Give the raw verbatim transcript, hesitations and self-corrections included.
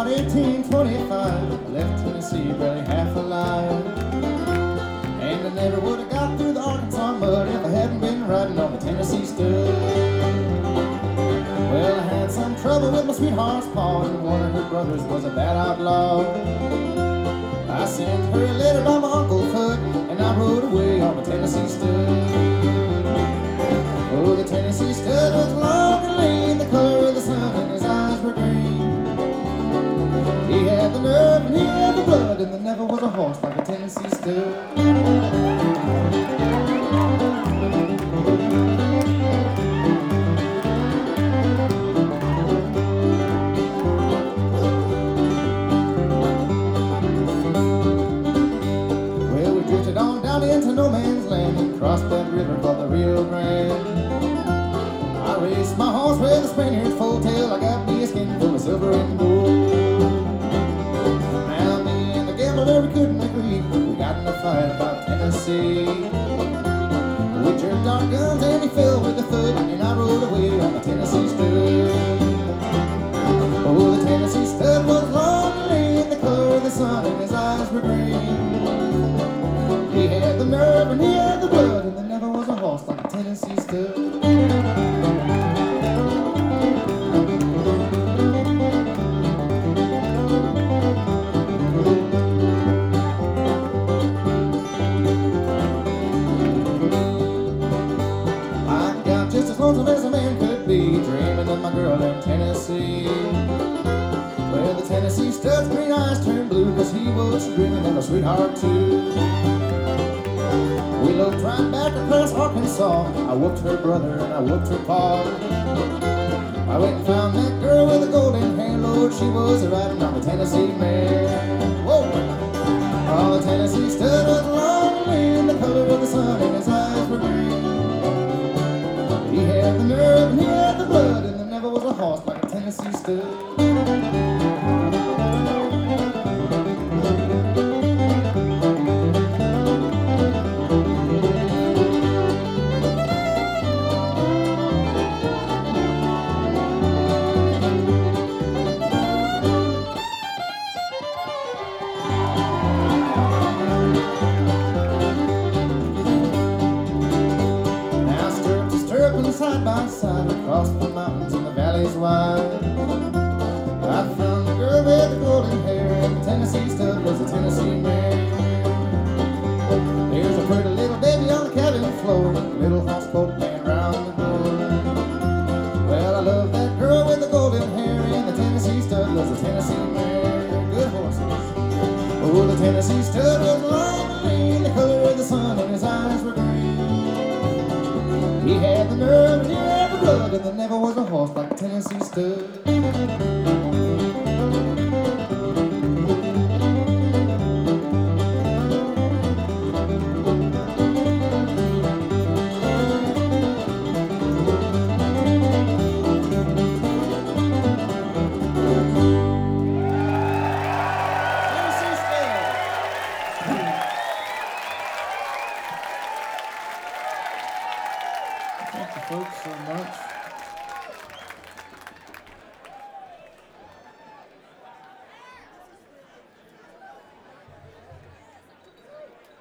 about eighteen twenty-five, I left Tennessee barely half alive. And I never would have got through the Arkansas mud if I hadn't been riding on the Tennessee stud. Well, I had some trouble with my sweetheart's paw, and one of her brothers was a bad outlaw. I sent her a letter by my Uncle Fudd, and I rode away on the Tennessee stud. Oh, the Tennessee stud was long and lean, the color of the sun, and his eyes were green. He had the nerve and he had the blood, and there never was a horse like a Tennessee stud. Into no man's land and crossed that river called the Rio Grande. I raced my horse with a Spaniard full tail. I got me a skin full of silver and gold. Now me and the gambler, we couldn't agree. We got in a fight about Tennessee. We jerked our guns and he fell with the foot, and I rode away on the Tennessee stud. Oh, the Tennessee stud was long and lean, the color of the sun, and his eyes were green. He had the nerve and he had the blood, and there never was a horse like a Tennessee stud. I got just as lonesome as a man could be, dreaming of my girl in Tennessee. Well, the Tennessee stud's green eyes turned blue, cause he was dreaming of a sweetheart too. We looked right back across Arkansas. I whooped her brother and I whooped her pa. I went and found that girl with the golden hair. Lord, she was riding on the Tennessee mare. Whoa! Oh, the Tennessee stud was long and lean, the color of the sun, and his eyes were green. He had the nerve and he had the blood, and there never was a horse like a Tennessee stud. Side by side across the mountains and the valleys wide, I found the girl with the golden hair, and the Tennessee stud was a Tennessee mare. There's a pretty little baby on the cabin floor, little horse coat laying round the door. Well, I love that girl with the golden hair, and the Tennessee stud was a Tennessee mare. Good horses. Oh, the Tennessee stud was long and lean, the color of the sun, and his eyes were green. He had the nerve and he had the blood, and there never was a horse like Tennessee stud.